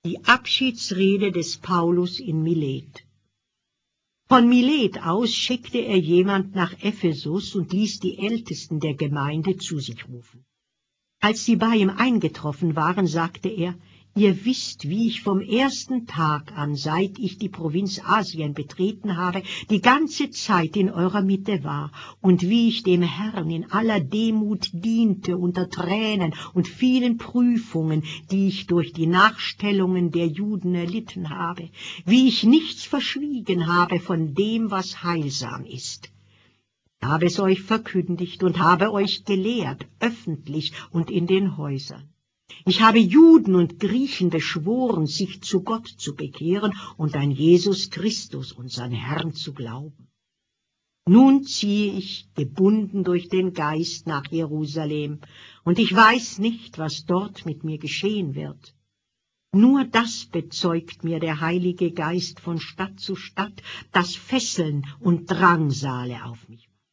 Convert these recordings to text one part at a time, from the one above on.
Die Abschiedsrede des Paulus in Milet. Von Milet aus schickte er jemand nach Ephesus und ließ die Ältesten der Gemeinde zu sich rufen. Als sie bei ihm eingetroffen waren, sagte er: Ihr wisst, wie ich vom ersten Tag an, seit ich die Provinz Asien betreten habe, die ganze Zeit in eurer Mitte war, und wie ich dem Herrn in aller Demut diente unter Tränen und vielen Prüfungen, die ich durch die Nachstellungen der Juden erlitten habe, wie ich nichts verschwiegen habe von dem, was heilsam ist. Ich habe es euch verkündigt und habe euch gelehrt, öffentlich und in den Häusern. Ich habe Juden und Griechen beschworen, sich zu Gott zu bekehren und an Jesus Christus, unseren Herrn, zu glauben. Nun ziehe ich, gebunden durch den Geist, nach Jerusalem, und ich weiß nicht, was dort mit mir geschehen wird. Nur das bezeugt mir der Heilige Geist von Stadt zu Stadt, dass Fesseln und Drangsale auf mich warten.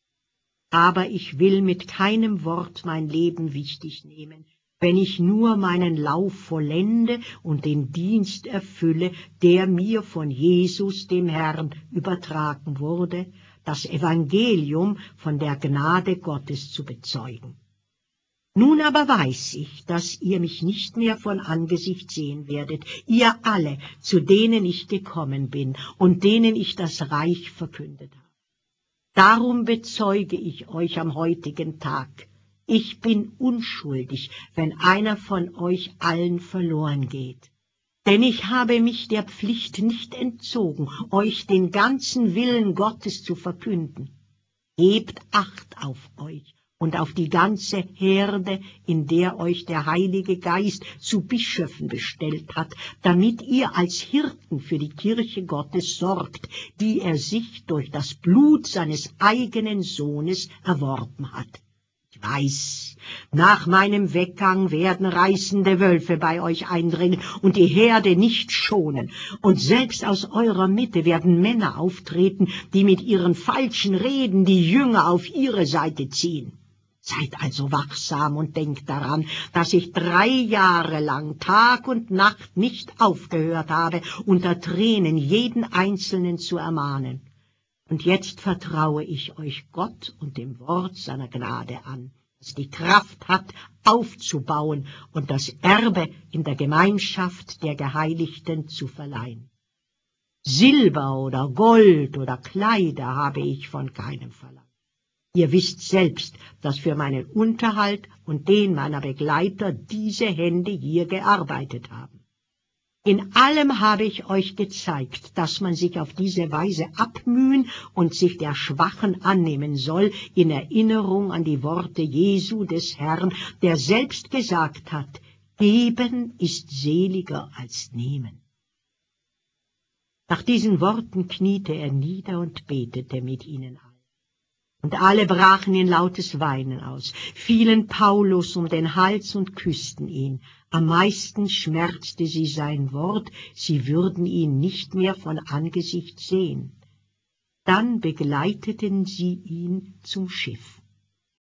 Aber ich will mit keinem Wort mein Leben wichtig nehmen, wenn ich nur meinen Lauf vollende und den Dienst erfülle, der mir von Jesus, dem Herrn, übertragen wurde, das Evangelium von der Gnade Gottes zu bezeugen. Nun aber weiß ich, dass ihr mich nicht mehr von Angesicht sehen werdet, ihr alle, zu denen ich gekommen bin und denen ich das Reich verkündet habe. Darum bezeuge ich euch am heutigen Tag: Ich bin unschuldig, wenn einer von euch allen verloren geht. Denn ich habe mich der Pflicht nicht entzogen, euch den ganzen Willen Gottes zu verkünden. Gebt Acht auf euch und auf die ganze Herde, in der euch der Heilige Geist zu Bischöfen bestellt hat, damit ihr als Hirten für die Kirche Gottes sorgt, die er sich durch das Blut seines eigenen Sohnes erworben hat. Ich weiß, nach meinem Weggang werden reißende Wölfe bei euch eindringen und die Herde nicht schonen, und selbst aus eurer Mitte werden Männer auftreten, die mit ihren falschen Reden die Jünger auf ihre Seite ziehen. Seid also wachsam und denkt daran, dass ich 3 Jahre lang Tag und Nacht nicht aufgehört habe, unter Tränen jeden Einzelnen zu ermahnen. Und jetzt vertraue ich euch Gott und dem Wort seiner Gnade an, das die Kraft hat, aufzubauen und das Erbe in der Gemeinschaft der Geheiligten zu verleihen. Silber oder Gold oder Kleider habe ich von keinem verlangt. Ihr wisst selbst, dass für meinen Unterhalt und den meiner Begleiter diese Hände hier gearbeitet haben. In allem habe ich euch gezeigt, dass man sich auf diese Weise abmühen und sich der Schwachen annehmen soll, in Erinnerung an die Worte Jesu des Herrn, der selbst gesagt hat: Geben ist seliger als nehmen. Nach diesen Worten kniete er nieder und betete mit ihnen allen. Und alle brachen in lautes Weinen aus, fielen Paulus um den Hals und küssten ihn. Am meisten schmerzte sie sein Wort, sie würden ihn nicht mehr von Angesicht sehen. Dann begleiteten sie ihn zum Schiff.